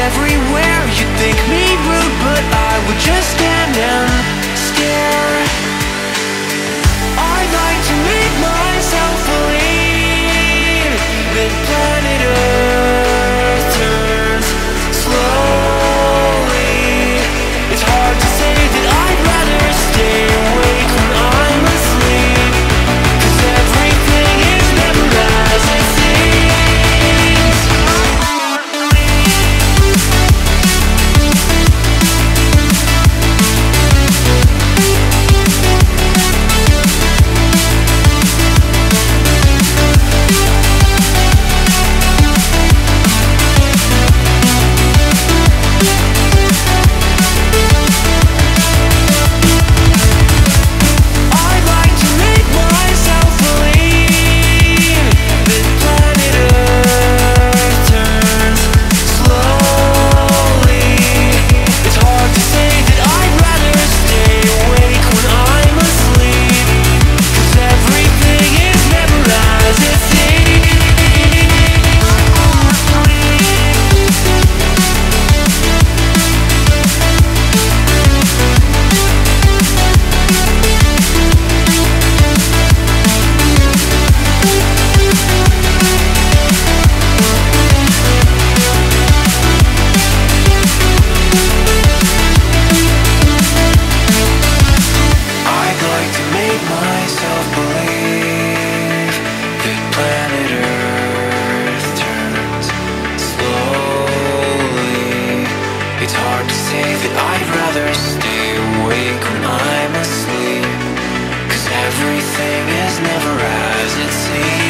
everywhere. You think me rude, but I would just stand and stare. I'd like to make myself believe that planet Earth turns slowly. It's hard to say that I'd rather stay awake when I'm asleep, 'cause everything is never as it seems. I'd like to make myself believe that planet Earth turns slowly. It's hard to say that I'd rather stay awake when I'm asleep, 'cause everything is never as it seems. I'd like to make myself believe that planet Earth turns slowly. It's hard to say that I'd rather stay awake when I'm asleep, 'cause everything is never as it seems.